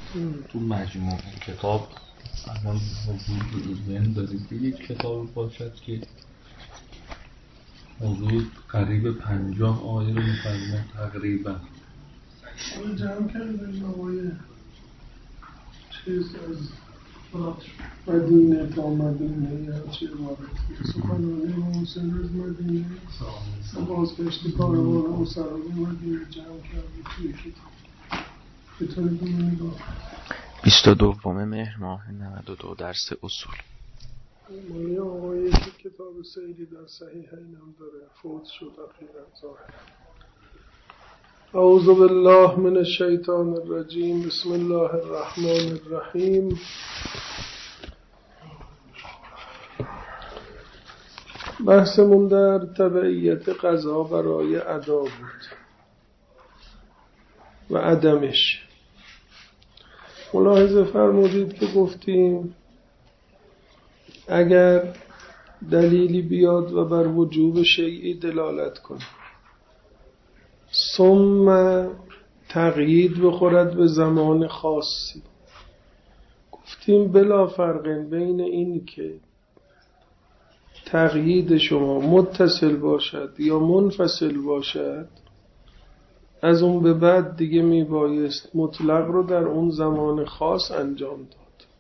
تو مجموع کتاب الان حضور ذهن دارید که یک کتاب باشد که حضور قریب 50 آیه رو می‌فرمه تقریبا جمع کردن آقای چیز از مدینه تا مدینه یا چه عبارتی سخنرانی محسن از مدینه بازگشت کاروان اسرا به مدینه جمع کرده توی کتاب بطوری کنه نگاه 22 مهر ماه 92 درس اصول مالی آقایی که کتاب سیری در صحیحین هم داره فوت شد اخیراً ظاهر. اعوذ بالله من الشیطان الرجیم بسم الله الرحمن الرحیم بحثمون در تبعیت قضا برای ادا بود و عدمش. ملاحظه فرمودید که گفتیم اگر دلیلی بیاد و بر وجوب شیئی دلالت کنه ثم تقیید بخورد به زمان خاصی، گفتیم بلا فرق بین این که تقیید شما متصل باشد یا منفصل باشد، از اون به بعد دیگه میبایست مطلق رو در اون زمان خاص انجام داد.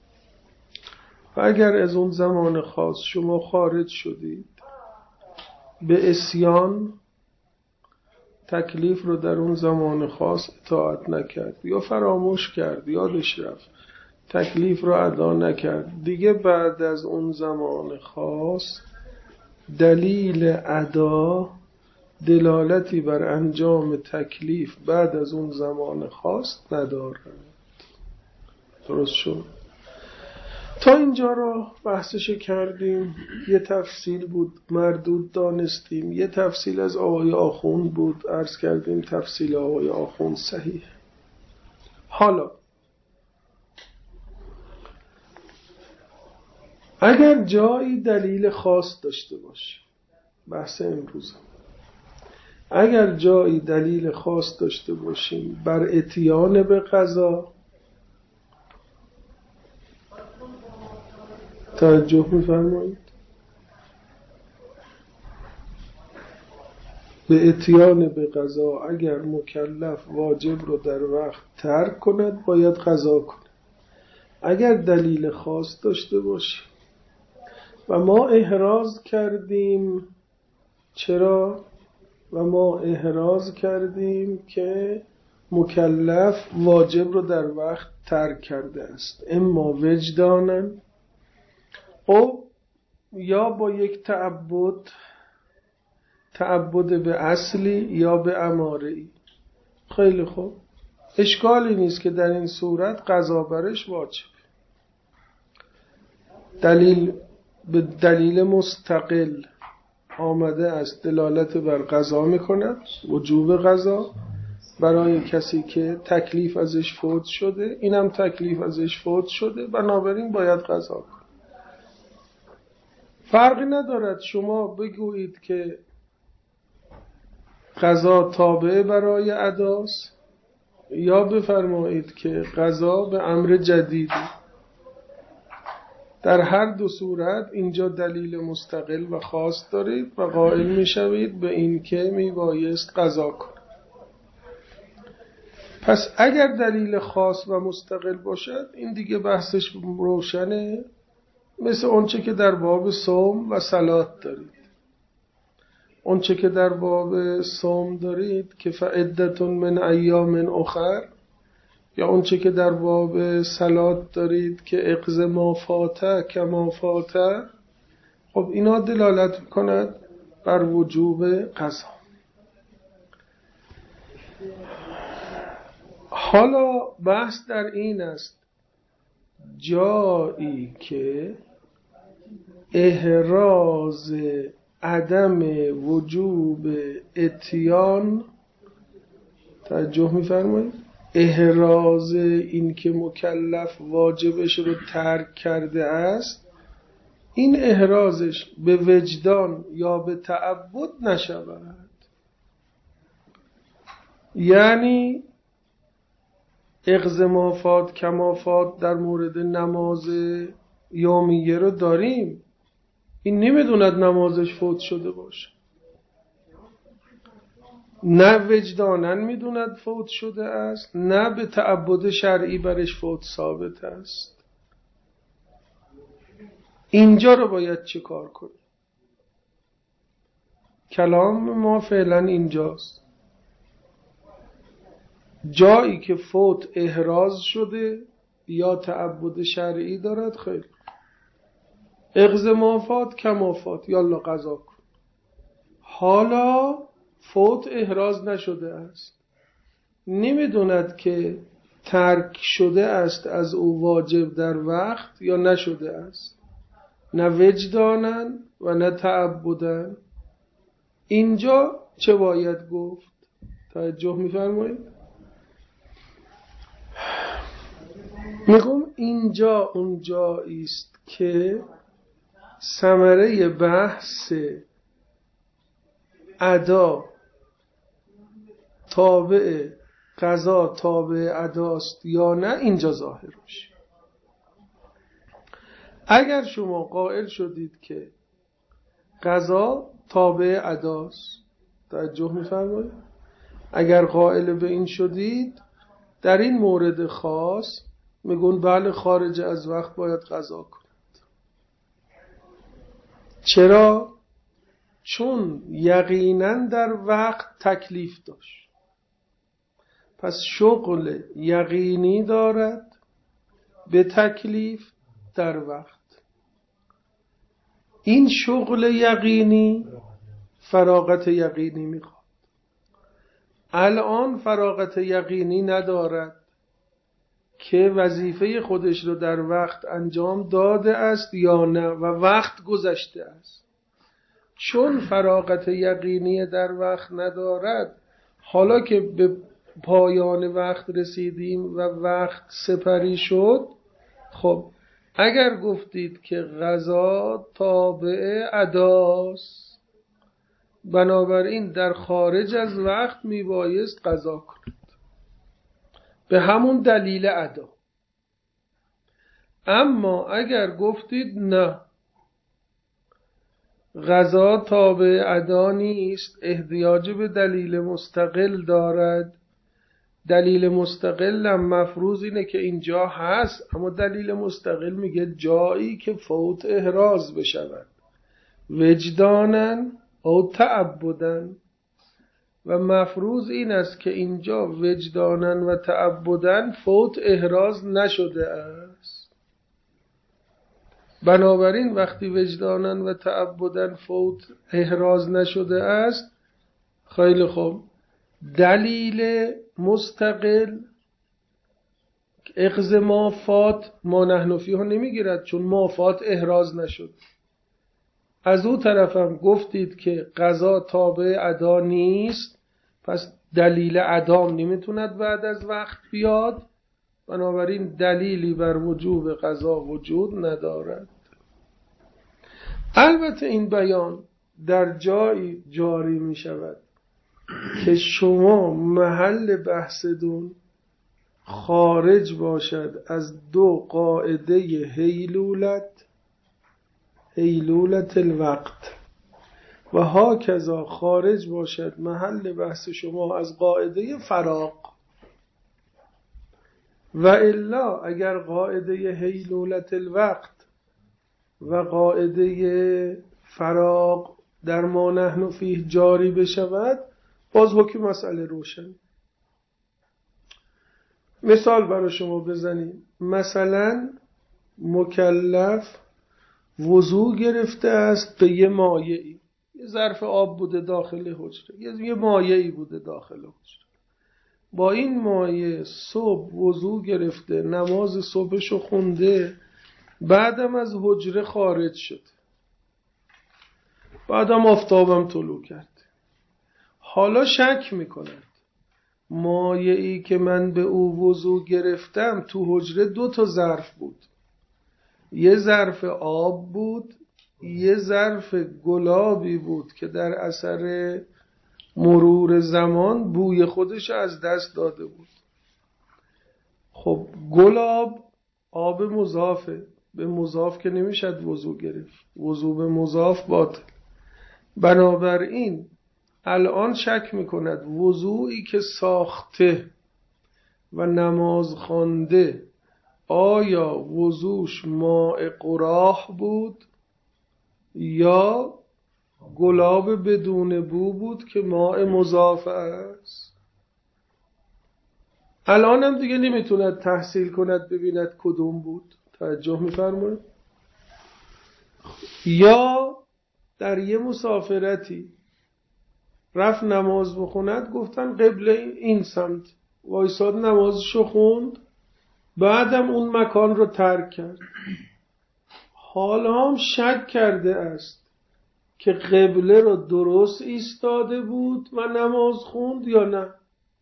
و اگر از اون زمان خاص شما خارج شدید به عصیان، تکلیف رو در اون زمان خاص اطاعت نکرد یا فراموش کرد، یادش رفت، تکلیف رو ادا نکرد، دیگه بعد از اون زمان خاص دلیل ادا دلالتی بر انجام تکلیف بعد از اون زمان خاص ندارد. درست شد؟ تا اینجا رو بحثش کردیم. یه تفصیل بود مردود دانستیم، یه تفصیل از آقای آخوند بود، عرض کردیم تفصیل آقای آخوند صحیح. حالا اگر جایی دلیل خاص داشته باشه، بحث امروز، اگر جایی دلیل خاص داشته باشیم بر اتیان به قضا، توجه می‌فرمایید، به اتیان به قضا اگر مکلف واجب رو در وقت ترک کند باید قضا کنه. اگر دلیل خاص داشته باشه و ما احراز کردیم، چرا؟ و ما احراز کردیم که مکلف واجب رو در وقت ترک کرده است، اما وجدانن او یا با یک تعبد به اصلی یا به اماره‌ای. خیلی خوب، اشکالی نیست که در این صورت قضا برش واجب، به دلیل مستقل آمده است دلالت بر قضا میکند، وجوب قضا برای کسی که تکلیف ازش فوت شده، اینم تکلیف ازش فوت شده، بنابراین باید قضا کنه. فرقی ندارد شما بگویید که قضا تابع برای اداست یا بفرمایید که قضا به امر جدید. در هر دو صورت اینجا دلیل مستقل و خاص دارید و قائل میشوید به این که میبایست قضا کنید. پس اگر دلیل خاص و مستقل باشد این دیگه بحثش روشنه، مثل اونچه که در باب صوم و صلات دارید. اونچه که در باب صوم دارید که فعدة من ایام اخر، یا اونچه که در باب صلات دارید که اقض ما فاته کما فاته، خب اینا دلالت میکند بر وجوب قضا. حالا بحث در این است جایی که احراز عدم وجوب اتیان، توجه می‌فرمایید، احراز این که مکلف واجبش رو ترک کرده است، این احرازش به وجدان یا به تعبد نشود. یعنی اغز مافات کمافات در مورد نماز یومیه رو داریم. این نمیدوند نمازش فوت شده باشه، نه وجدانن میدوند فوت شده است، نه به تعبد شرعی برش فوت ثابت است. اینجا رو باید چه کار کنیم؟ کلام ما فعلا اینجاست. جایی که فوت احراز شده یا تعبد شرعی دارد، خیلی اغز مافات کمافات، یالا قضا کن. حالا فوت احراز نشده است، نمیدوند که ترک شده است از او واجب در وقت یا نشده است، نه وجدانن و نه تعبدن. اینجا چه باید گفت؟ توجه میفرمایید؟ میگم اینجا اون جایی است که ثمره بحث ادا تابع قضا تابع اداست یا نه اینجا ظاهر میشه. اگر شما قائل شدید که قضا تابع اداست، توجه میفرمایید؟ اگر قائل به این شدید، در این مورد خاص میگون بله خارج از وقت باید قضا کنید. چرا؟ چون یقینا در وقت تکلیف داشت، پس شغل یقینی دارد به تکلیف در وقت. این شغل یقینی فراغت یقینی میخواد. الان فراغت یقینی ندارد که وظیفه خودش رو در وقت انجام داده است یا نه و وقت گذشته است. چون فراغت یقینی در وقت ندارد، حالا که به پایان وقت رسیدیم و وقت سپری شد، خب اگر گفتید که قضا تابع اداست، بنابراین در خارج از وقت میبایست قضا کنید به همون دلیل ادا. اما اگر گفتید نه، قضا تابع ادا نیست، احتیاج به دلیل مستقل دارد، دلیل مستقلم مفروض اینه که اینجا هست، اما دلیل مستقل میگه جایی که فوت احراز بشود وجدانن او تعبدن، و مفروض این است که اینجا وجدانن و تعبدن فوت احراز نشده است. بنابراین وقتی وجدانن و تعبدن فوت احراز نشده است، خیلی خوب، دلیل مستقل اغز مافات ما نحن فیه ها نمیگیرد، چون مافات احراز نشد. از او طرفم گفتید که قضا تابع ادا نیست، پس دلیل ادام نمیتوند بعد از وقت بیاد، بنابراین دلیلی بر وجوب قضا وجود ندارد. البته این بیان در جایی جاری می شود که شما محل بحثتون خارج باشد از دو قاعده هیلولت الوقت و هاکذا خارج باشد محل بحث شما از قاعده فراق. و الا اگر قاعده هیلولت الوقت و قاعده فراق در ما نحن فیه جاری بشود، باز حکم مسئله روشن. مثال برای شما بزنیم. مثلا مکلف وضو گرفته است به یه مایعی، یه ظرف آب بوده داخل حجره، یه مایعی بوده داخل حجره. با این مایع صبح وضو گرفته، نماز صبحشو خونده، بعدم از حجره خارج شد، بعدم آفتابم طلوع کرد. حالا شک میکند مایعی که من به او وضو گرفتم تو حجره 2 ظرف بود، یه ظرف آب بود، یه ظرف گلابی بود که در اثر مرور زمان بوی خودش از دست داده بود. خب گلاب آب مضافه، به مضاف که نمیشد وضو گرفت، وضو به مضاف باطل. بنابراین الان شک میکند وضوعی که ساخته و نماز خوانده آیا وضوش ماء قراح بود یا گلاب بدون بو بود که ماء مضاف است. الان هم دیگه نمیتوند تحصیل کند ببیند کدوم بود. توجه میفرمایید؟ یا در یه مسافرتی رفت نماز بخوند، گفتن قبله این سمت، وایساد نمازشو خوند، بعدم اون مکان رو ترک کرد. حالا هم شک کرده است که قبله رو درست ایستاده بود و نماز خوند یا نه.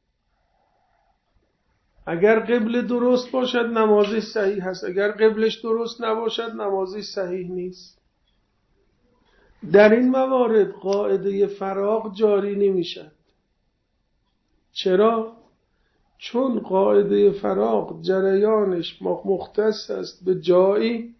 اگر قبله درست باشد نمازش صحیح هست، اگر قبلش درست نباشد نمازش صحیح نیست. در این موارد قاعده فراغ جاری نمیشد. چرا؟ چون قاعده فراغ جریانش مختص است به جایی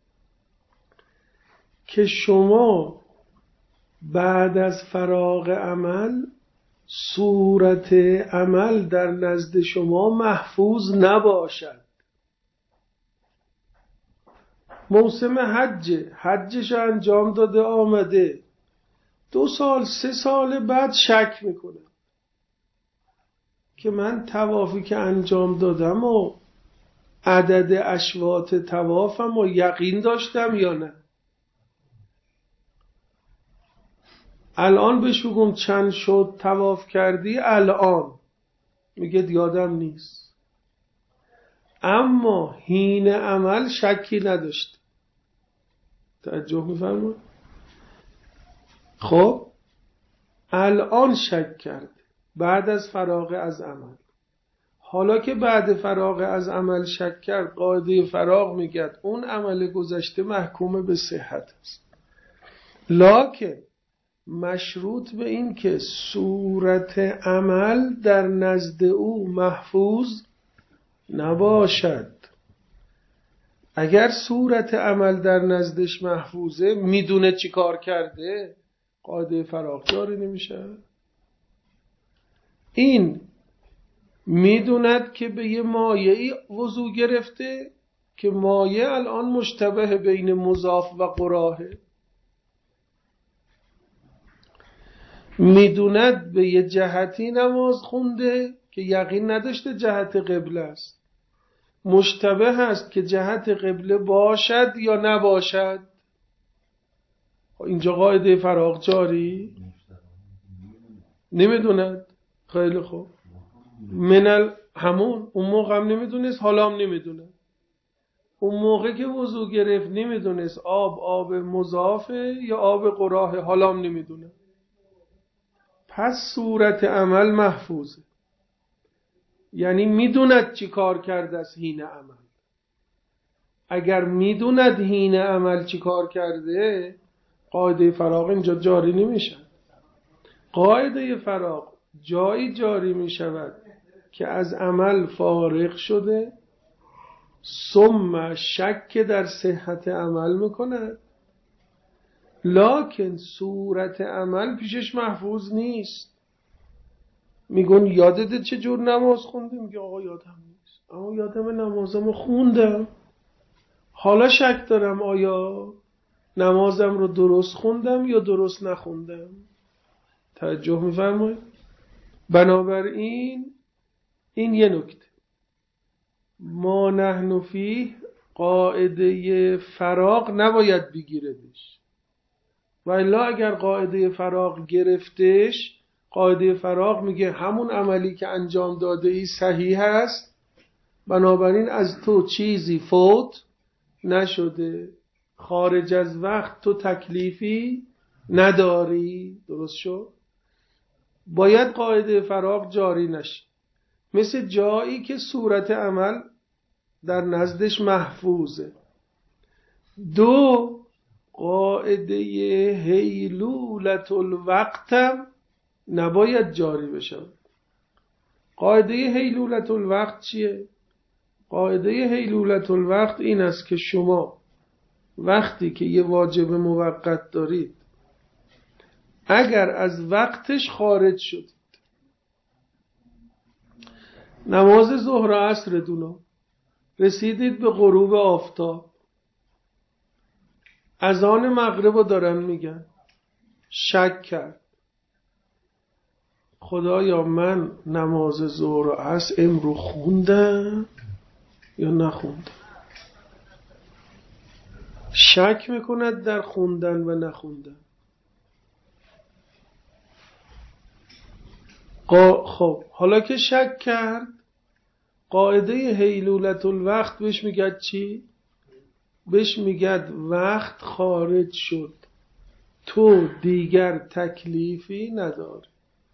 که شما بعد از فراغ عمل صورت عمل در نزد شما محفوظ نباشد. موسم حجش انجام داده آمده، 2 سال 3 سال بعد شک میکنه که من طوافی که انجام دادم و عدد اشواط طوافم و یقین داشتم یا نه. الان بهش بگم چند شد طواف کردی، الان میگه یادم نیست، اما حین عمل شکی نداشت. توجه میفرمایید؟ خب الان شک کرد بعد از فراغ از عمل. حالا که بعد فراغ از عمل شک کرد، قاعده فراغ میگه اون عمل گذشته محکوم به صحت است، لکن مشروط به این که صورت عمل در نزد او محفوظ نباشد. اگر صورت عمل در نزدش محفوظه، میدونه چی کار کرده، قاعده فراغ جاری نمیشه. این میدوند که به یه مایعی وضو گرفته که مایع الان مشتبه بین مضاف و قراهه، میدوند به یه جهتی نماز خونده که یقین نداشته جهت قبله است، مشتبه هست که جهت قبله باشد یا نباشد. اینجا قاعده فراغ جاری نمیدوند. خیلی خوب، همون اون موقع هم نمیدونست، حالا هم نمیدونه. اون موقع که وضو گرفت نمیدونست آب مضافه یا آب قراهه، حالا هم نمیدونه. پس صورت عمل محفوظه، یعنی میدوند چی کار کرده از حین عمل. اگر میدوند حین عمل چی کار کرده، قاعده فراغ اینجا جاری نمیشه. قاعده فراغ جایی جاری میشود که از عمل فارغ شده، ثم شک در صحت عمل میکند، لکن صورت عمل پیشش محفوظ نیست. میگن یادت چه جور نماز خوندی؟ میگه آقا یادم نیست، اما یادم نمازمو خوندم، حالا شک دارم آیا نمازم رو درست خوندم یا درست نخوندم. توجه میفرمایید؟ بنابراین این یه نکته. ما نحن فیه، قاعده فراغ نباید بگیردش، و الا اگر قاعده فراغ گرفتش، قاعده فراغ میگه همون عملی که انجام داده ای صحیح است، بنابراین از تو چیزی فوت نشده، خارج از وقت تو تکلیفی نداری. درست شد؟ باید قاعده فراغ جاری نشه، مثل جایی که صورت عمل در نزدش محفوظه. 2 قاعده حیلولت الوقت هم نباید جاری بشه. قاعده حیلولت الوقت چیه؟ قاعده حیلولة الوقت این است که شما وقتی که یه واجب موقت دارید اگر از وقتش خارج شدید، نماز ظهر و عصر دونا، رسیدید به غروب آفتاب، اذان مغرب رو دارن میگن، شک کرد خدایا من نماز ظهر و عصر امرو خوندم یا نخوندم، شک میکند در خوندن و نخوندن. خب حالا که شک کرد، قاعده حیلولة الوقت بهش میگد چی؟ بهش میگد وقت خارج شد، تو دیگر تکلیفی نداری.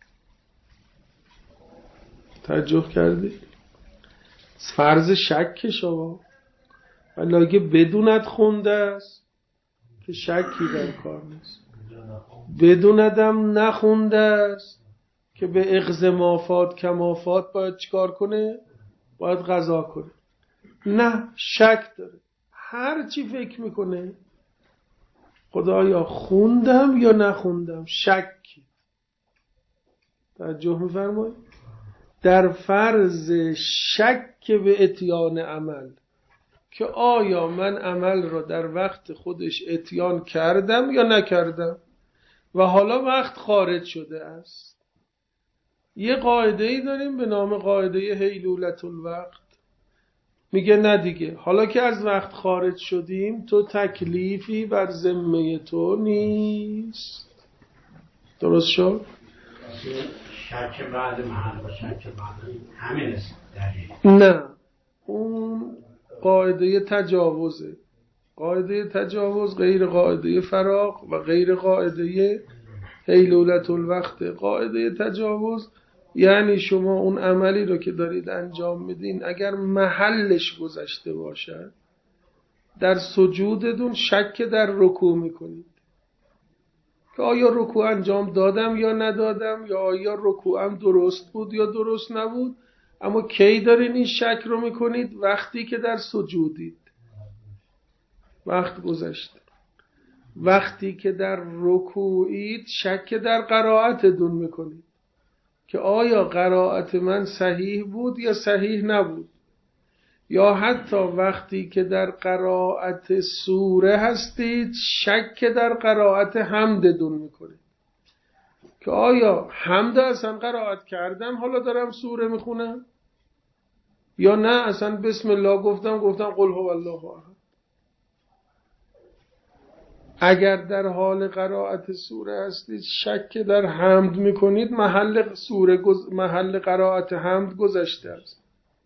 توجه کردی؟ فرض شک شما ولی اگه بدوند خونده است که شکی در کار نیست، بدوندم نخونده است که به اغزمافات کمافات باید چیکار کنه؟ باید قضا کنه. نه، شک داره، هر چی فکر میکنه خدایا خوندم یا نخوندم، شکی. توجه میفرمایید؟ در فرض شک به اتیان عمل که آیا من عمل را در وقت خودش اتیان کردم یا نکردم و حالا وقت خارج شده است. یه قاعده ای داریم به نام قاعده حیلولة الوقت، میگه نه دیگه، حالا که از وقت خارج شدیم تو تکلیفی بر ذمه تو نیست. درست شد؟ شک بعد محل و شک بعد همین است. نه، اون قاعده تجاوزه. قاعده تجاوز غیر قاعده فراغ و غیر قاعده حیلولة الوقت. قاعده تجاوز یعنی شما اون عملی رو که دارید انجام میدین اگر محلش گذشته باشد، در سجودتون شک در رکوع میکنید که آیا رکوع انجام دادم یا ندادم، یا آیا رکوعم درست بود یا درست نبود. اما کی دارین این شک رو میکنید؟ وقتی که در سجودید، وقت گذشته. وقتی که در رکوعید شک در قرائتتون میکنید که آیا قرائت من صحیح بود یا صحیح نبود. یا حتی وقتی که در قرائت سوره هستید شک در قرائت حمدتون میکنید که آیا حمد اصلا قرائت کردم حالا دارم سوره میخونم یا نه اصلا بسم الله گفتم قل هو الله احد. اگر در حال قرائت سوره هستید شک در حمد میکنید، محل قرائت حمد گذشته است.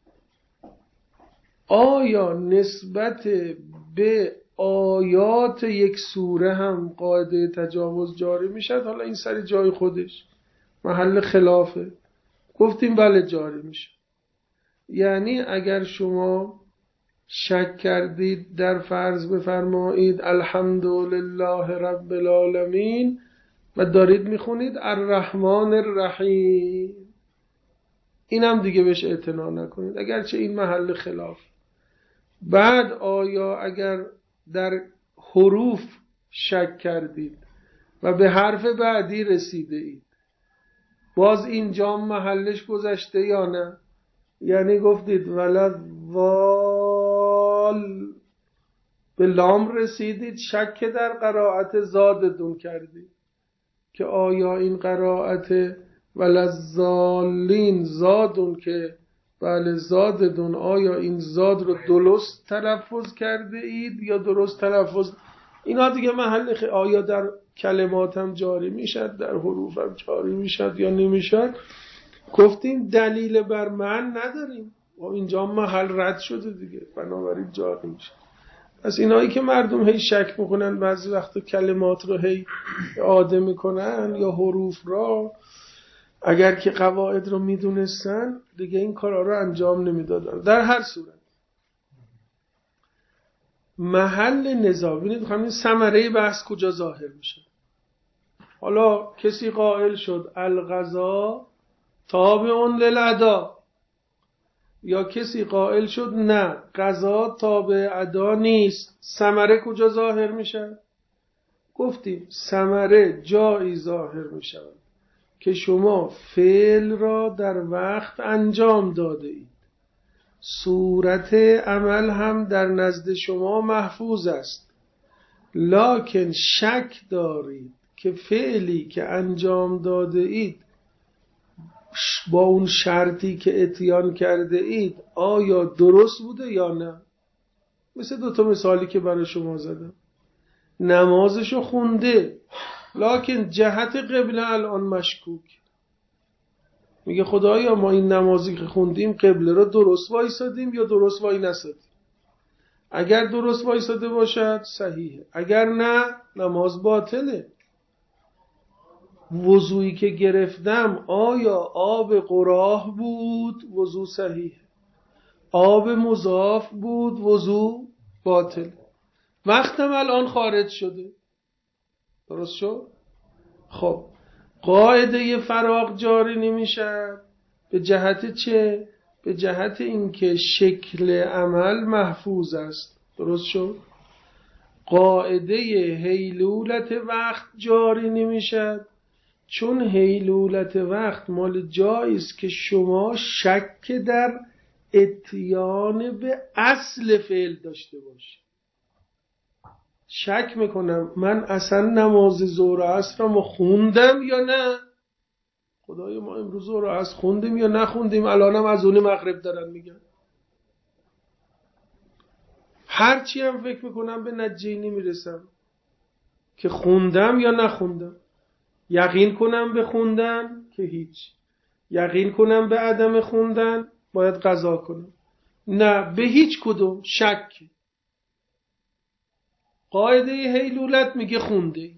آیا نسبت به آیات یک سوره هم قاعده تجاوز جاری میشد؟ حالا این سر جای خودش محل خلافه. گفتیم بله جاری میشه. یعنی اگر شما شک کردید در فرض بفرمایید الحمدلله رب العالمین و دارید میخونید الرحمن الرحیم، اینم دیگه بهش اعتنا نکنید اگرچه این محل خلاف. بعد آیا اگر در حروف شک کردید و به حرف بعدی رسیده اید باز اینجا محلش گذشته یا نه؟ یعنی گفتید ولضال به لام رسیدید، شک در قرائت زادتون کردید که آیا این قرائت ولضالین زادون که بله زادتون، آیا این زاد رو درست تلفظ کرده اید یا درست تلفظ؟ اینا دیگه محل آیا در کلمات هم جاری میشد، در حروف هم جاری میشد یا نمیشد؟ گفتیم دلیل بر من نداریم و اینجا محل رد شده دیگه، بنابراین جاری میشه. پس اینایی که مردم هی شک میکنن بعضی وقت کلمات رو هی اعاده میکنن یا حروف را، اگر که قواعد رو میدونستن دیگه این کارا رو انجام نمیدادن. در هر صورت محل نزاع، ببینید همین ثمره بحث کجا ظاهر میشه. حالا کسی قائل شد القضا تابع للاداء، یا کسی قائل شد نه قضا تابع ادا نیست، ثمره کجا ظاهر میشه؟ گفتیم ثمره جایی ظاهر میشه که شما فعل را در وقت انجام داده اید، صورت عمل هم در نزد شما محفوظ است، لکن شک دارید که فعلی که انجام داده اید با اون شرطی که اتیان کرده اید آیا درست بوده یا نه. مثل 2 مثالی که برای شما زدم، نمازشو خونده لکن جهت قبله الان مشکوک، میگه خدایا ما این نمازی که خوندیم قبله رو درست وایسادیم یا درست وای نسادیم؟ اگر درست وایساده باشد صحیحه، اگر نه نماز باطله. وضوعی که گرفتم آیا آب قراه بود؟ وضو صحیحه. آب مضاف بود؟ وضو باطل. وقتم الان خارج شده، درست شد؟ خب قاعده فراغ جاری نمیشه به جهت چه؟ به جهت اینکه شکل عمل محفوظ است، درست شد؟ قاعده هیلولت وقت جاری نمیشه چون هیلولت وقت مال جایی است که شما شک در اتیان به اصل فعل داشته باشید. شک میکنم من اصلا نماز ظهر و عصر رو خوندم یا نه؟ خدایا ما امروز ظهر و عصر خوندیم یا نخوندیم؟ الانم از اون مغرب دارن میگن. هرچی هم فکر میکنم به نتیجه نمیرسم که خوندم یا نخوندم. یقین کنم به خوندن که هیچ، یقین کنم به عدم خوندن باید قضا کنم، نه به هیچ کدوم شک. قاعده هیلولت میگه خونده،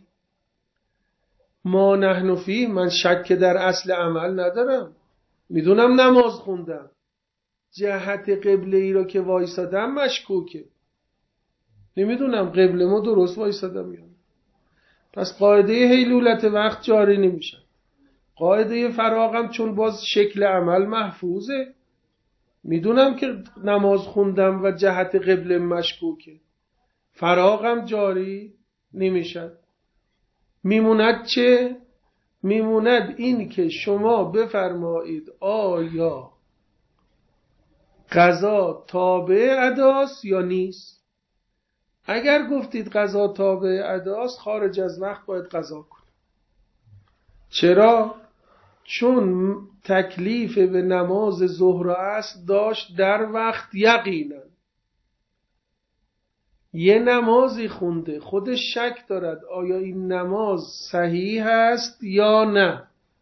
ما نحن فی، من شک در اصل عمل ندارم، میدونم نماز خوندم، جهت قبله ای رو که وایسادم مشکوکه، نمیدونم قبله ما درست وایسادم یا نه. پس قاعده هیلولت وقت جاری نمیشه. قاعده فراغم چون باز شکل عمل محفوظه، میدونم که نماز خوندم و جهت قبله مشکوکه، فراغم جاری نمیشه. میموند چه؟ میموند این که شما بفرمایید آیا قضا تابع اداست یا نیست. اگر گفتید قضا تابع اداست خارج از وقت باید قضا کنید. چرا؟ چون تکلیف به نماز ظهر و عصر داشت در وقت یقینا. یه نمازی خونده خودش شک دارد آیا این نماز صحیح است یا نه،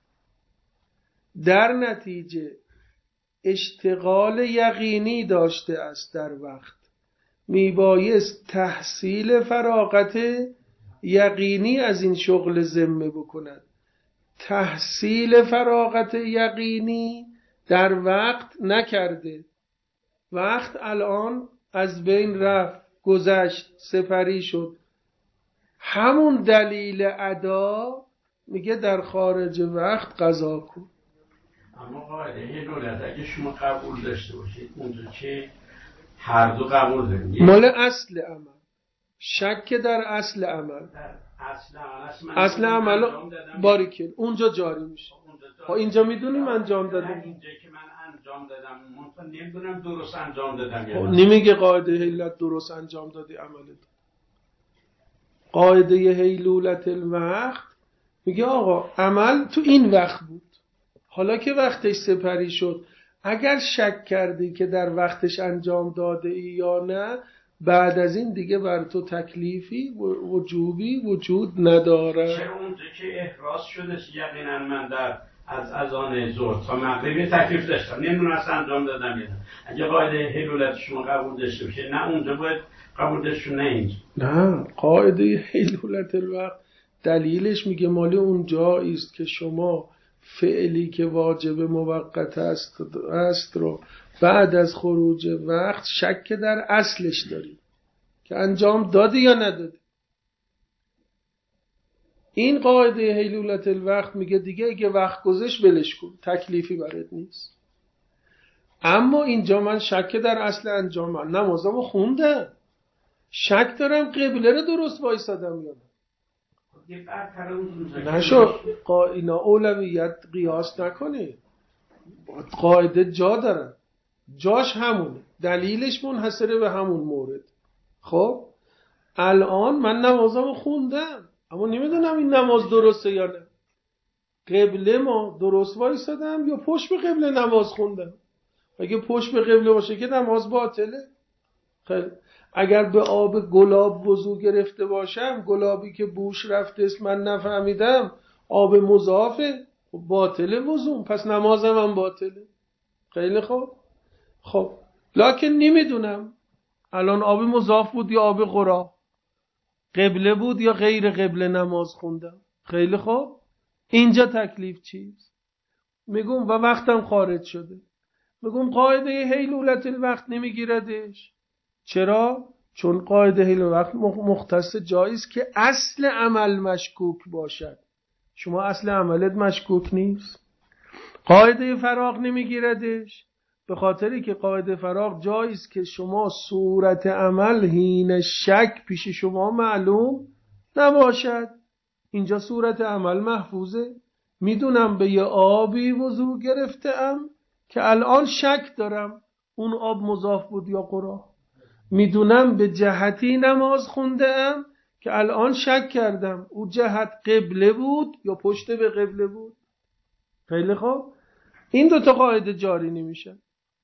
در نتیجه اشتغال یقینی داشته است در وقت، میبایست تحصیل فراغت یقینی از این شغل ذمه بکند. تحصیل فراغت یقینی در وقت نکرده، وقت الان از بین رفت، گذشت، سپری شد. همون دلیل ادا میگه در خارج وقت قضا کن. اما قاعده هیلولت اگه شما قبول داشته باشید اونجا چه؟ هر دو قبول داریم. مال اصل عمل، شک در اصل عمل. اصل عمل باریکل اونجا جاری میشه. اینجا میدونیم انجام دادم، اینجا که من انجام دادم من نمیدونم درست انجام دادم یا نمیگه قاعده هیلولت درست انجام دادی عملت. قاعده هیلولت الوقت میگه آقا عمل تو این وقت بود، حالا که وقتش سپری شد اگر شک کردی که در وقتش انجام داده ای یا نه، بعد از این دیگه بر تو تکلیفی وجوبی وجود نداره. چرا اونجا که احراز شده یقینا من در از اذان ظهر تا مغرب تکلیف داشتم نمیدونم انجام دادم یا نه. اگه قاعده هیلولت شما قبول داشته باشه نه اونجا باید قبول داشته نه اینجا. نه قاعده هیلولت الوقت دلیلش میگه مالی اون جایی است که شما فعلی که واجب موقت است رو بعد از خروج وقت شک در اصلش داری که انجام دادی یا ندادی. این قاعده هیلولت الوقت میگه دیگه اگه وقت گذشت بلش کن، تکلیفی برات نیست. اما اینجا من شک در اصل انجام، من نمازمو خوندم، شک دارم قبله رو درست وایسادم یا نه. نشو اینا اولویت قیاس نکنی، قاعده جا دارن، جاش همونه، دلیلش منحصره به همون مورد. خب الان من نمازمو خوندم اما نمیدونم این نماز درسته یا نه. قبله ما درست وایسادم یا پشت به قبله نماز خوندم؟ اگه پشت به قبله باشه که نماز باطله. خیلی اگر به آب گلاب وضو گرفته باشم، گلابی که بوش رفته است من نفهمیدم آب مضافه، باطله وضوم، پس نمازم هم باطله. خیلی خوب. خب لکن نمیدونم الان آب مضاف بود یا آب قرا، قبله بود یا غیر قبله نماز خوندم. خیلی خوب. اینجا تکلیف چیست؟ میگم و وقتم خارج شده، میگم قاعده حیلولت الوقت نمیگیردش. چرا؟ چون قاعده حیلولت الوقت مختص جاییست که اصل عمل مشکوک باشد. شما اصل عملت مشکوک نیست. قاعده فراغ نمیگیردش به خاطری که قاعده فراغ جاییست که شما صورت عمل حین شک پیش شما معلوم نباشد. اینجا صورت عمل محفوظه. میدونم به یه آبی وضو گرفتم که الان شک دارم اون آب مضاف بود یا قرا. میدونم به جهتی نماز خوندم که الان شک کردم اون جهت قبله بود یا پشت به قبله بود. خیلی خوب. این دوتا قاعده جاری نمیشه.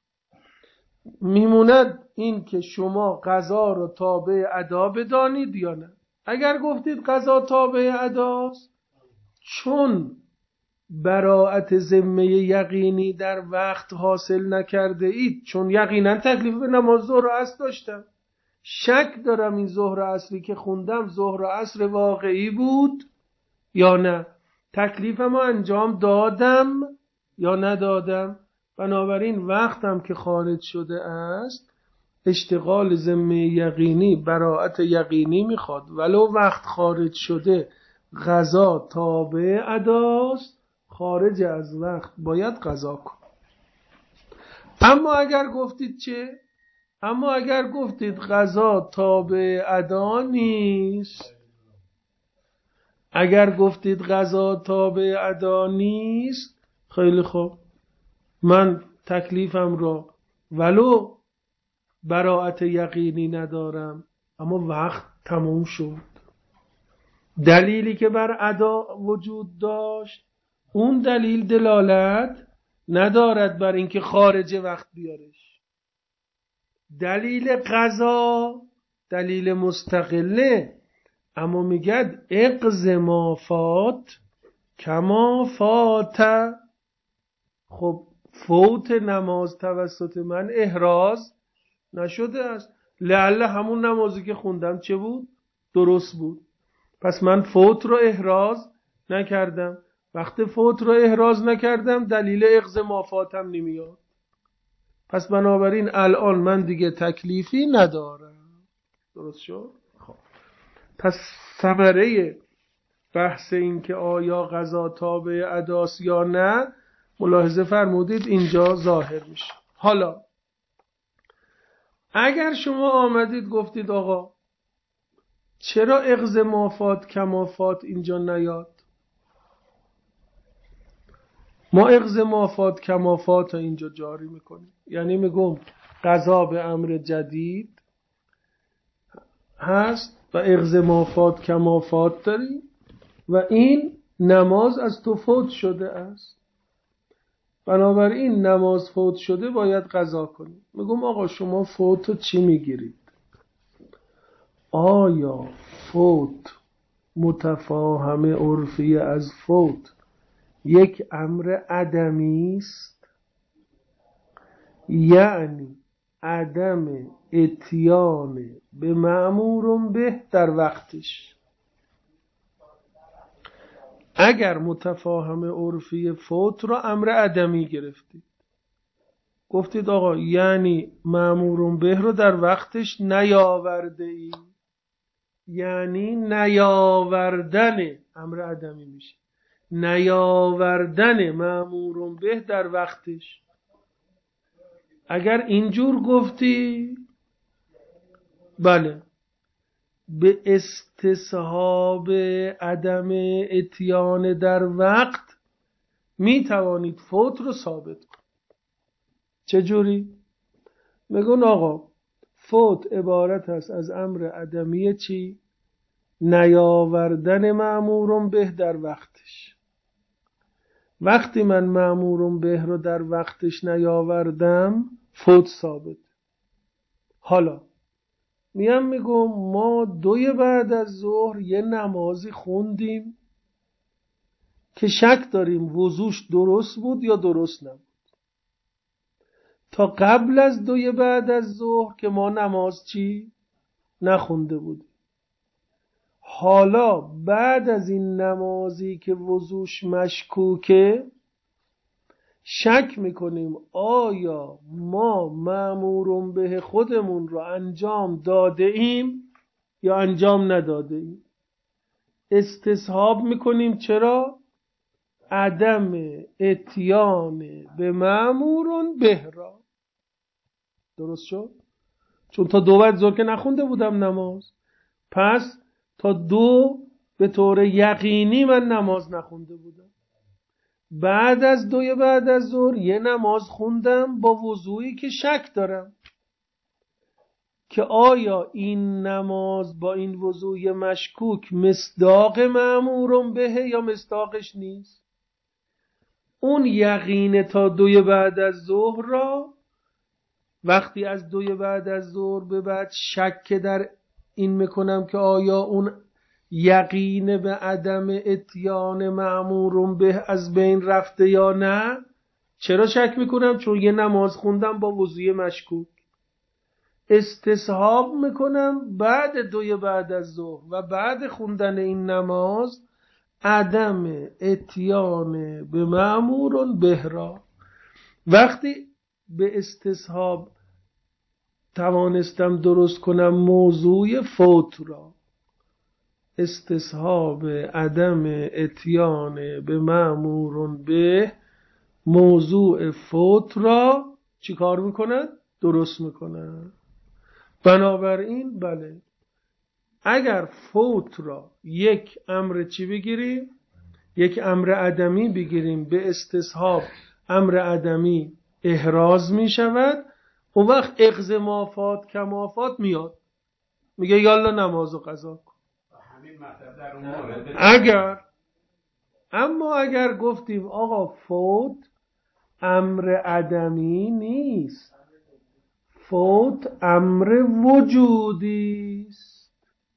میموند این که شما قضا رو تابع ادا بدانید یا نه. اگر گفتید قضا تابع اداست چون براءت ذمه یقینی در وقت حاصل نکرده اید، چون یقینا تکلیف به نماز ظهر و عصر داشتم، شک دارم این ظهر و عصری که خوندم ظهر و عصر واقعی بود یا نه، تکلیفمو انجام دادم یا ندادم، بنابراین وقتم که خارج شده است اشتغال ذمه یقینی براءت یقینی میخواد، ولو وقت خارج شده قضا تابع اداست، خارج از وقت باید قضا کن. اما اگر گفتید چه؟ اما اگر گفتید قضا تابع ادا نیست، اگر گفتید قضا تابع ادا نیست، خیلی خوب، من تکلیفم را ولو براءت یقینی ندارم اما وقت تموم شد، دلیلی که بر ادا وجود داشت اون دلیل دلالت ندارد بر اینکه خارج وقت بیارش. دلیل قضا دلیل مستقله، اما میگد اقض ما فات کما فات. خب فوت نماز توسط من احراز نشده است، لعل همون نمازی که خوندم چه بود؟ درست بود، پس من فوت رو احراز نکردم. وقتی فوت رو احراز نکردم دلیل اقض ما فاتم نمیاد، پس بنابراین الان من دیگه تکلیفی ندارم. درست شد؟ خب پس ثمره بحث این که آیا قضا تابع اداست یا نه ملاحظه فرمودید اینجا ظاهر میشه. حالا اگر شما آمدید گفتید آقا چرا اقض مافات کمافات اینجا نیاد؟ ما اقض مافات کمافات اینجا جاری میکنیم، یعنی میگم قضا به امر جدید هست و اقض مافات کمافات داریم و این نماز از تو فوت شده است، بنابراین نماز فوت شده باید قضا کنیم. میگم آقا شما فوتو چی میگیرید؟ آیا فوت متفاهم عرفی از فوت یک امر عدمی است، یعنی عدم اتیان به مأمور به در وقتش؟ اگر متفاهم عرفی فوت رو امر عدمی گرفتید، گفتید آقا یعنی مأمور به رو در وقتش نیاورده ای، یعنی نیاوردن امر عدمی میشه، نیاوردن مأمور به در وقتش. اگر اینجور گفتی بله، به استصحاب عدم اتیان در وقت می توانید فوت رو ثابت کنید. چجوری؟ میگن آقا فوت عبارت است از امر عدمی چی؟ نیاوردن مأمورم به در وقتش. وقتی من مأمورم به رو در وقتش نیاوردم فوت ثابت. حالا میگم ما 2 بعد از ظهر یه نمازی خوندیم که شک داریم وضوش درست بود یا درست نبود. تا قبل از 2 بعد از ظهر که ما نماز چی؟ نخونده بودیم. حالا بعد از این نمازی که وضوش مشکوکه شک میکنیم آیا ما مأمورون به خودمون رو انجام داده ایم یا انجام نداده ایم. استصحاب میکنیم. چرا؟ عدم اتیان به مأمورون به را. درست شد؟ چون تا 2 بعد ظهر که نخونده بودم نماز، پس تا 2 به طور یقینی من نماز نخونده بودم. بعد از 2 بعد از ظهر یه نماز خوندم با وضوئی که شک دارم که آیا این نماز با این وضوی مشکوک مصداق مأمورم به یا مصداقش نیست. اون یقین تا 2 بعد از ظهر را وقتی از 2 بعد از ظهر به بعد شک در این میکنم که آیا اون یقین به عدم اتیان مأمورم به از بین رفته یا نه. چرا شک میکنم؟ چون یه نماز خوندم با وضوی مشکوک. استصحاب میکنم بعد 2 بعد از ظهر و بعد خوندن این نماز عدم اتیان به مأمورون به را. وقتی به استصحاب توانستم درست کنم موضوع فوت را، استصحاب عدم اتیان به مأمورون به موضوع فوت را چی کار میکنن؟ درست میکنن. بنابراین بله، اگر فوت را یک امر چی بگیریم؟ یک امر عدمی بگیریم، به استصحاب امر عدمی احراز می شود، اون وقت اغزمافات کمافات میاد، میگه یالا نمازو قضا کن. اگر گفتیم آقا فوت امر عدمی نیست، فوت امر وجودی است.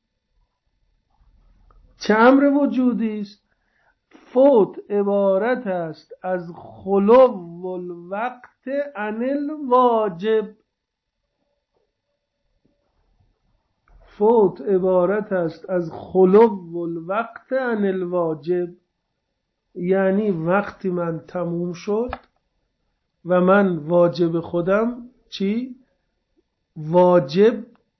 چه امر وجودی است؟ فوت عبارت است از خلو الوقت عن الواجب. فوت عبارت است از خلو الوقت عن الواجب، یعنی وقتی من تموم شد و من واجب خودم چی؟ واجب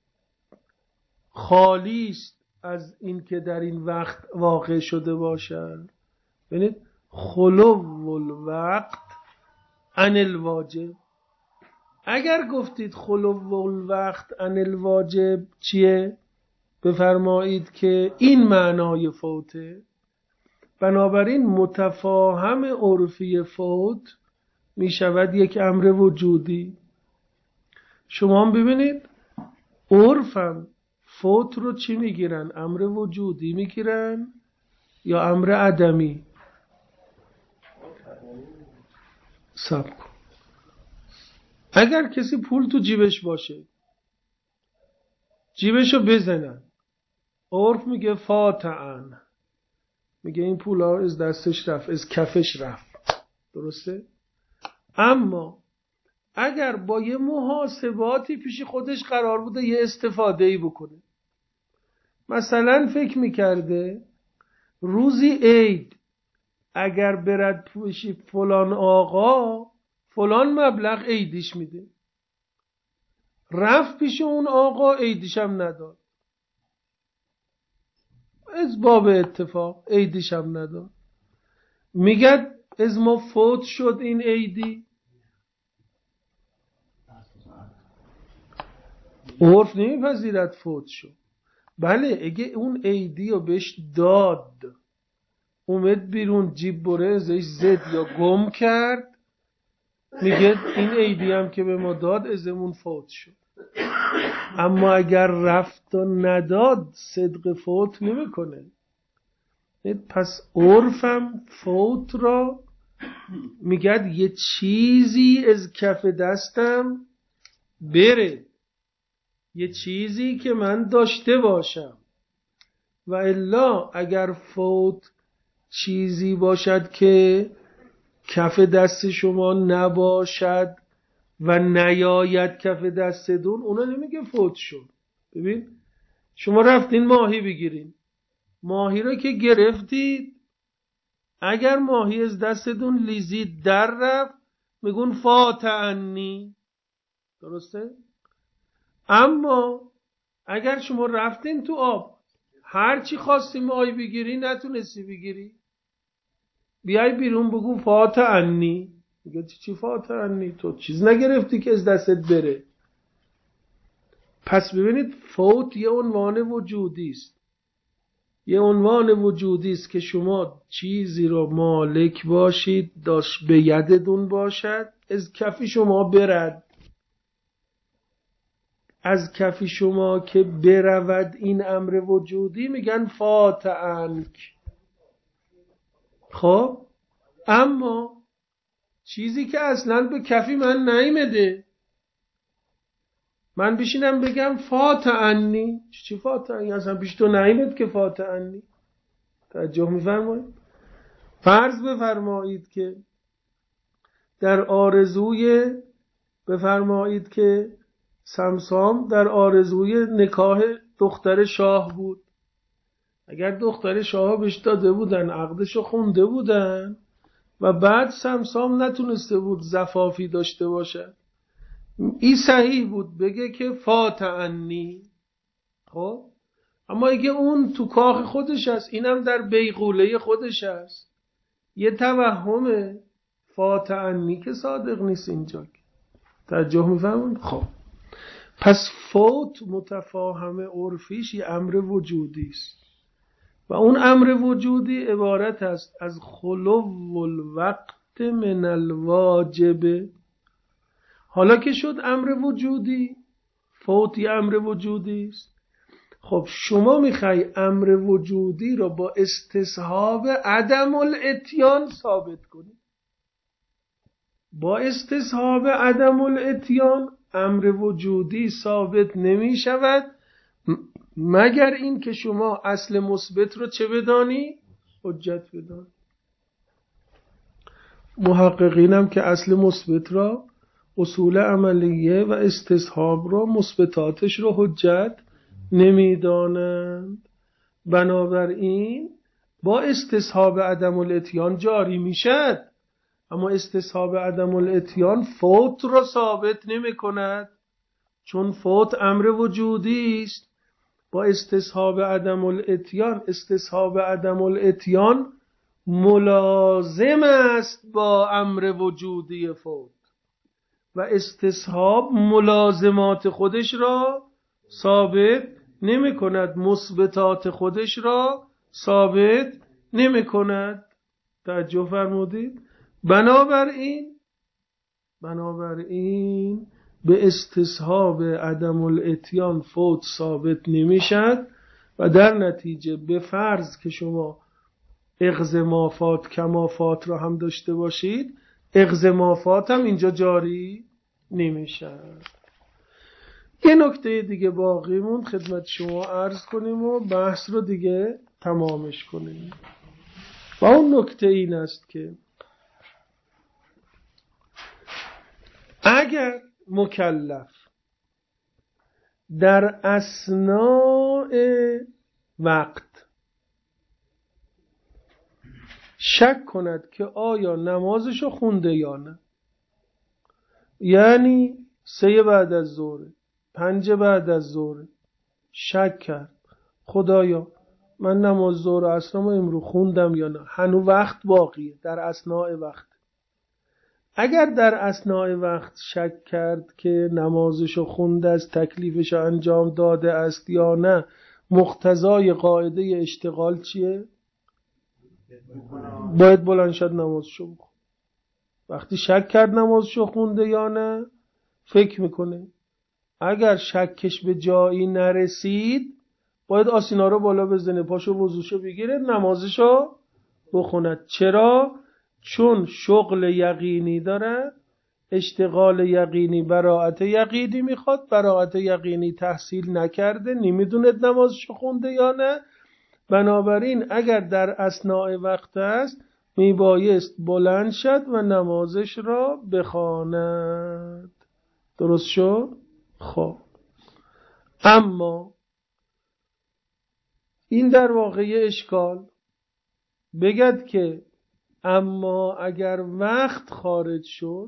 خالی است از این که در این وقت واقع شده باشد. ببینید خلو الوقت عن الواجب. اگر گفتید خلو الوقت عن الواجب چیه؟ بفرمایید که این معنای فوته. بنابراین متفاهم عرفی فوت می شود یک امر وجودی. شما هم ببینید عرفم فوت رو چی میگیرن؟ امر وجودی میگیرن یا امر عدمی؟ صبر کن. اگر کسی پول تو جیبش باشه، جیبشو بزنن، عرف میگه فاتعن، میگه این پولا از دستش رفت، از کفش رفت. درسته؟ اما اگر با یه محاسباتی پیش خودش قرار بوده یه استفاده‌ای بکنه، مثلا فکر میکرده روزی عید اگر برد پیش فلان آقا فلان مبلغ عیدیش میده، رفت پیش اون آقا عیدیش هم نداد، از باب اتفاق عیدیش هم نداد، میگه از ما فوت شد این عیدی. عرف نمیپذیرد فوت شد. بله اگه اون عیدی رو بهش داد، اومد بیرون جیب بره ازش زد یا گم کرد، میگه این عیدی هم که به ما داد ازمون فوت شد. اما اگر رفت و نداد صدق فوت نمیکنه. پس عرفم فوت را میگه یه چیزی از کف دستم بره، یه چیزی که من داشته باشم. و الا اگر فوت چیزی باشد که کف دست شما نباشد و نیاید کف دستتون، اونا نمیگه فوت شد. ببین شما رفتین ماهی بگیرین، ماهی رو که گرفتید، اگر ماهی از دستتون لیزید در رفت میگون فات عنی، درسته؟ اما اگر شما رفتین تو آب، هر چی خواستی ماهی بگیری نتونستی بگیری، بیای بیرون بگو فات عنی، میگه چی فات عنی؟ تو چیز نگرفتی که از دستت بره. پس ببینید فوت یه عنوان وجودی است، یه عنوان وجودی است که شما چیزی رو مالک باشید، داشت به یدتون باشد، از کف شما برد. از کف شما که برود این امر وجودی میگن فات عنک. خب اما چیزی که اصلا به کفی من نیمده، من بشینم بگم فات عنی، چی فات عنی؟ اصلا پیش تو نیمد که فات عنی. توجه میفرمایید؟ فرض بفرمایید که در آرزوی، بفرمایید که سمسام در آرزوی نکاح دختر شاه بود. اگر دختر شاه بهش داده بودن، عقدشو خونده بودن و بعد سمسام نتونسته بود زفافی داشته باشد، این صحیح بود بگه که فات عنی. خب اما اگه اون تو کاخ خودش هست، اینم در بیغوله خودش هست، یه توهمه، فات عنی که صادق نیست اینجا. توجه میفهمون؟ خب پس فوت متفاهم عرفیش یه امر وجودی است و اون امر وجودی عبارت است از خلو الوقت من الواجب. حالا که شد امر وجودی، فوت یه امر وجودی است. خب شما میخوای امر وجودی رو با استصحاب عدم الاتیان ثابت کنی. با استصحاب عدم الاتیان امر وجودی ثابت نمی شود مگر این که شما اصل مثبت رو چه بدانی؟ حجت بدانی. محققین هم که اصل مثبت را، اصول عملیه و استصحاب را، مثبتاتش رو حجت نمیدانند. بنابراین با استصحاب عدم الاتیان جاری میشد، اما استصحاب عدم الاتیان فوت را ثابت نمی کند، چون فوت امر وجودی است. با استصحاب عدم الاتیان، استصحاب عدم الاتیان ملازم است با امر وجودی فوت و استصحاب ملازمات خودش را ثابت نمی کند، مثبتات خودش را ثابت نمی کند. توجه فرمودید؟ بنابراین به استصحاب عدم الاتیان فوت ثابت نمی شد و در نتیجه به فرض که شما اغز مافات کمافات را هم داشته باشید، اغز مافات هم اینجا جاری نمی شد. یه نکته دیگه باقی موند خدمت شما عرض کنیم و بحث رو دیگه تمامش کنیم. و اون نکته این است که اگر مکلف در اثناء وقت شک کند که آیا نمازشو خونده یا نه، یعنی 3 بعد از ظهر، 5 بعد از ظهر، شک کرد خدایا من نماز ظهر و عصرمو امروز خوندم یا نه، هنوز وقت باقیه، در اثناء وقت. اگر در اثناء وقت شک کرد که نمازشو خونده است، تکلیفشو انجام داده است یا نه، مقتضای قاعده اشتغال چیه؟ باید بلند شد نمازشو بخونه. وقتی شک کرد نمازشو خونده یا نه، فکر میکنه. اگر شکش به جایی نرسید باید آسینا رو بالا بزنه، پاشو وضوشو بگیره، نمازشو بخوند. چرا؟ چون شغل یقینی داره، اشتغال یقینی، براءت یقینی میخواد. براءت یقینی تحصیل نکرده، نمیدونه نمازشو خونده یا نه. بنابراین اگر در اثناء وقت است میبایست بلند شد و نمازش را بخواند. درست شد؟ خب اما این در واقع اشکال بگد که اما اگر وقت خارج شد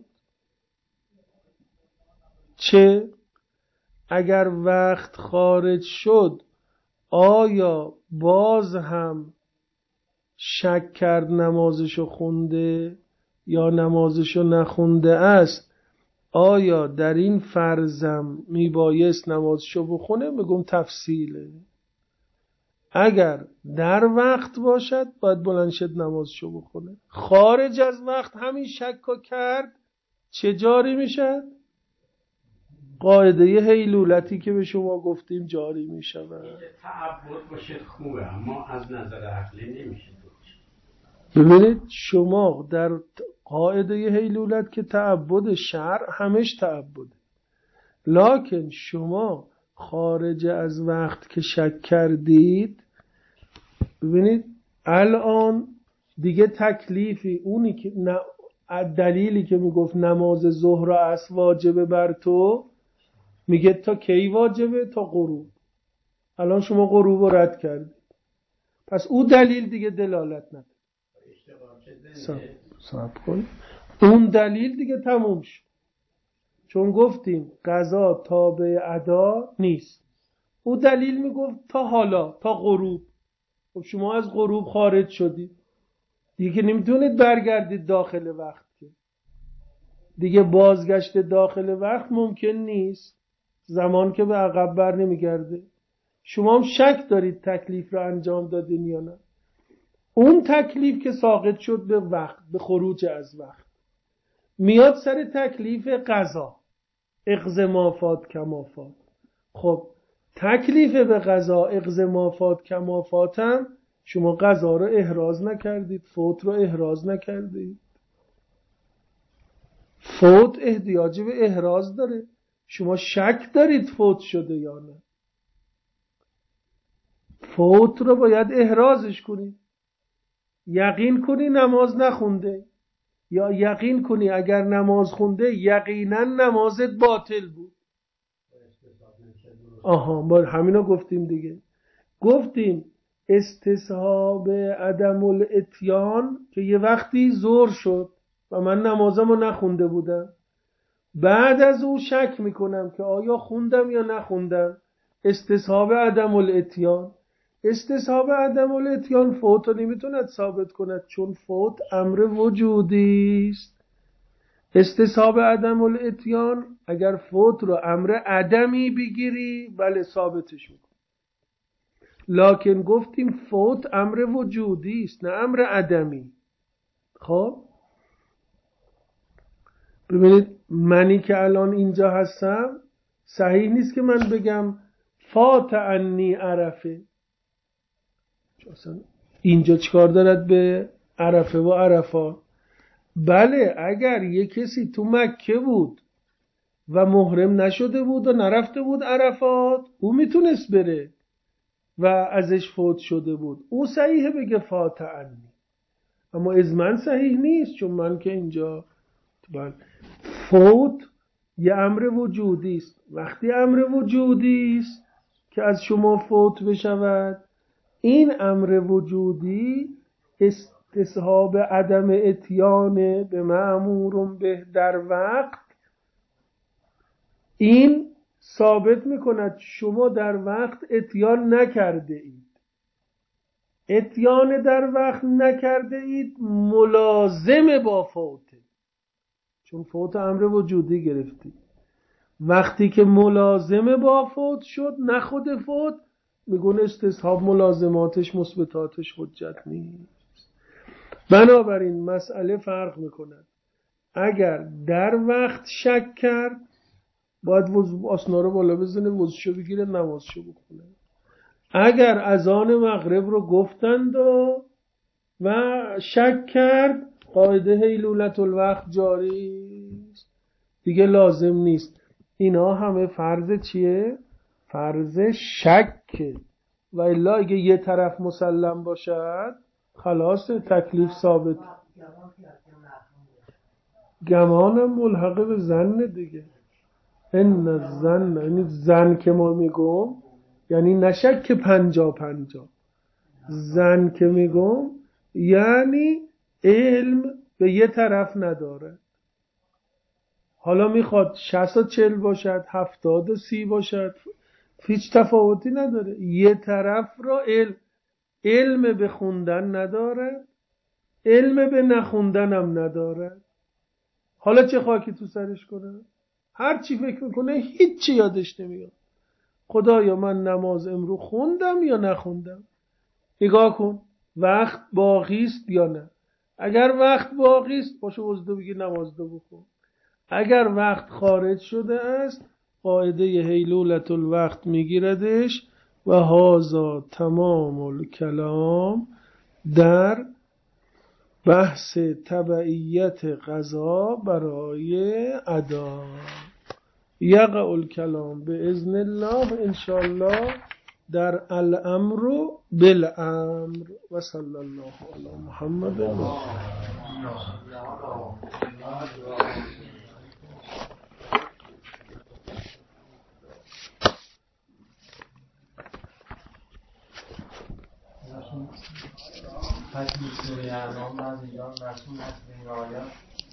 چه؟ اگر وقت خارج شد آیا باز هم شک کرد نمازشو خونده یا نمازشو نخونده است؟ آیا در این فرضم میبایست نمازشو بخونه؟ میگم تفصیله. اگر در وقت باشد باید بلند شد نمازشو بخونه. خارج از وقت همین شک کرد چه جاری میشد؟ قاعده هیلولتی که به شما گفتیم جاری میشود. تعبد باشه خوبه، اما از نظر عقلی نمیشه. ببینید شما در قاعده هیلولت که تعبد شرع همش تعبده، لکن شما خارج از وقت که شک کردید، ببینید الان دیگه تکلیفی اونی که دلیلی که میگفت نماز ظهر و عصر واجبه بر تو، میگه تا کی واجبه؟ تا غروب. الان شما غروب رو رد کردید، پس اون دلیل دیگه دلالت نداره. صبر کن، اون دلیل دیگه تموم شد. چون گفتیم قضا تابع ادا نیست. اون دلیل میگفت تا حالا، تا غروب. خب شما از غروب خارج شدید دیگه، نمیتونید برگردید داخل وقت که. دیگه بازگشت داخل وقت ممکن نیست، زمان که به عقب بر نمیگرده. شما هم شک دارید تکلیف رو انجام دادین یا نه. اون تکلیف که ساقط شد به وقت، به خروج از وقت، میاد سر تکلیف قضا. اقض ما فات کما فات. خب تکلیف به قضا، اقض ما فات کما فاتم، شما قضا رو احراز نکردید، فوت رو احراز نکردید. فوت احتیاج به احراز داره. شما شک دارید فوت شده یا نه، فوت رو باید احرازش کنید. یقین کنی نماز نخونده، یا یقین کنی اگر نماز خونده یقینا نمازت باطل بود. ما همینو گفتیم دیگه. گفتیم استصحاب عدم الاتیان که یه وقتی ظهر شد و من نمازمو نخونده بودم، بعد از اون شک میکنم که آیا خوندم یا نخوندم. استصحاب عدم الاتیان. استصحاب عدم الاتیان فوت رو نمیتوند ثابت کند، چون فوت امر وجودی است. استصحاب عدم الاتیان اگر فوت رو امر عدمی بگیری بله ثابتش میکن، لکن گفتیم فوت امر وجودی است نه امر عدمی. خب ببینید منی که الان اینجا هستم صحیح نیست که من بگم فات عنی عرفه. اینجا چکار دارد به عرفه و عرفات؟ بله اگر یک کسی تو مکه بود و محرم نشده بود و نرفته بود عرفات، او میتونست بره و ازش فوت شده بود، او صحیحه بگه فات عنی. اما از من صحیح نیست، چون من که اینجا فوت یه امر وجودی است. وقتی امر وجودی است که از شما فوت بشود، این امر وجودی استصحاب عدم اتیان به مأمور به در وقت، این ثابت میکند شما در وقت اتیان نکرده اید. اتیان در وقت نکرده اید ملازم با فوته، چون فوت امر وجودی گرفتی. وقتی که ملازمه با فوت شد، نه خود فوت، میگون استصحاب ملازماتش مثبتاتش حجت نیست. بنابراین مسئله فرق میکنه. اگر در وقت شک کرد باید آسنا رو بالا بزنه، وضوشو بگیره، نمازشو بخونه. اگر اذان مغرب رو گفتند و شک کرد، قاعده حیلولت الوقت جاری است، دیگه لازم نیست. اینا همه فرض چیه؟ فرض شکه. و الا اگه یه طرف مسلم باشد خلاص تکلیف ثابت. گمانم ملحقه به ظن دیگه. ان الظن، یعنی ظن که ما میگم یعنی نشک که 50-50. ظن که میگم یعنی علم به یه طرف نداره. حالا میخواد 60-40 باشد، 70-30 باشد، هیچ تفاوتی نداره. یه طرف را علم به خوندن نداره، علم به نخوندن هم نداره. حالا چه خاکی تو سرش کنه؟ هر چی فکر میکنه هیچی یادش نمیاد. خدایا من نماز امرو خوندم یا نخوندم؟ نگاه کن وقت باقی است یا نه. اگر وقت باقی است باشه وضو بگیر نماز دو بخون. اگر وقت خارج شده است قاعده حیلولت الوقت میگیردش. و هازا تمام الکلام در بحث تبعیت قضا برای ادا. یقع الکلام به اذن الله انشاءالله در الامر بالامر. و صلی الله علی محمد و تکلیف سوری اعلام از ایران رسول هست به این رایت